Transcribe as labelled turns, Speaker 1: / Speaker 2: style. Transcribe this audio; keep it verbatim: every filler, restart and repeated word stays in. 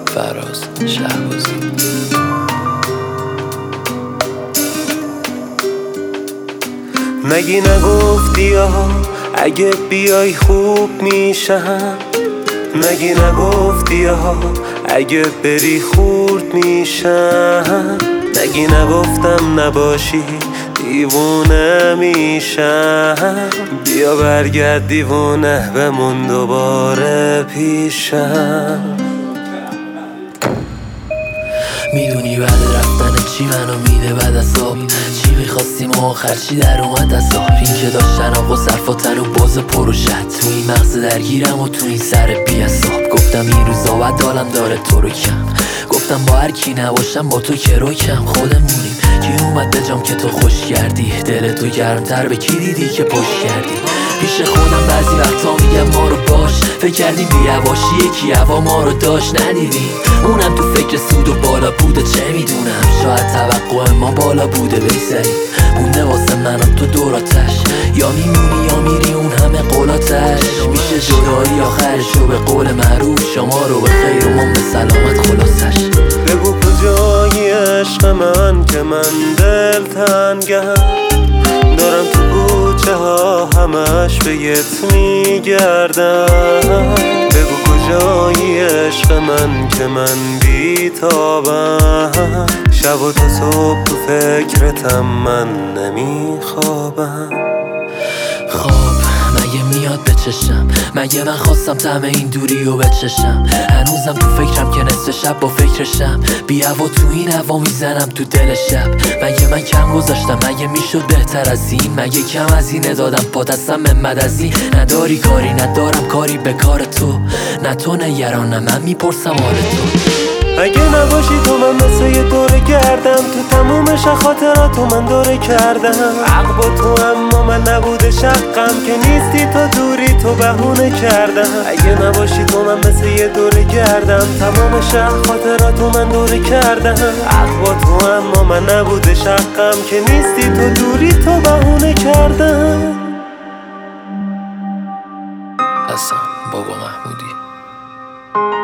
Speaker 1: فراز شهبازی.
Speaker 2: مگی نگفتی ها اگه بیای خوب میشم؟ مگی نگفتی ها اگه بری خورد میشم؟ مگی نگفتم نباشی دیوونه میشم؟ بیا برگرد دیوونه بمون دوباره پیشم.
Speaker 1: میدونی بعد رفتن چی منو میده بعد از آب؟ چی میخواستیم و آخر چی در اومد از آب؟ این که داشتن آقا صرفاتن و باز پروشت تو این مغز درگیرم و تو این سر بی حساب. گفتم این روزا بعد حالم داره تو رو کم، گفتم با هر کی نباشم با تو که رو کم. خودمونیم کی اومد به جام که تو خوش کردی؟ دل تو گرمتر به کی دیدی که پشت کردی؟ پیش خودم بعضی وقتا میگم ما رو باش، فکر کردیم بی‌هواشی یکی هوا ما رو داشت ندیدیم. اونم تو فکر سود و بالا بوده چه میدونم، شاید توقع ما بالا بوده بگذری. مونده واسه من و تو دوراتش، یا میمونی یا میری اون همه قولاتش. میشه جدایی آخرشو به قول معروف، شما رو به خیر و من به سلامت خلاصش.
Speaker 2: بگو کجایی عشق من که من دل تنگم، دارم تو کوچه ها همش بهت میگردم. بگو کجایی عشق من که من بیتابم، شب و تا صبح تو فکرتم من نمیخوابم.
Speaker 1: خواب مگه میاد به چشم؟ مگه من خواستم طعم این دوری رو بچشم؟ هنوزم تو فکرم که نصف شب با فکرشم، بی هوا تو این هوا میزنم تو دل شب. مگه من کم گذاشتم؟ مگه میشد بهتر از این؟ مگه کم از اینه دادم پا دستم محمد از این؟ نداری کاری ندارم کاری به کار تو، نه تو نگرانم من میپرسم حال تو.
Speaker 2: اگه نباشی تو من مثل یه دوره گردم، تو تمومش خاطراتو من دوره کردم. حق با تو اما من نبوده شقم، که نیستی تو دوری تو بهونه کردم. اگه نباشی تو من مثل یه دوره گردم، تمومش خاطراتو من دوره کردم. حق با تو اما من نبوده شقم، که نیستی تو دوری تو بهونه کردم.
Speaker 1: حسن بابا محمودی.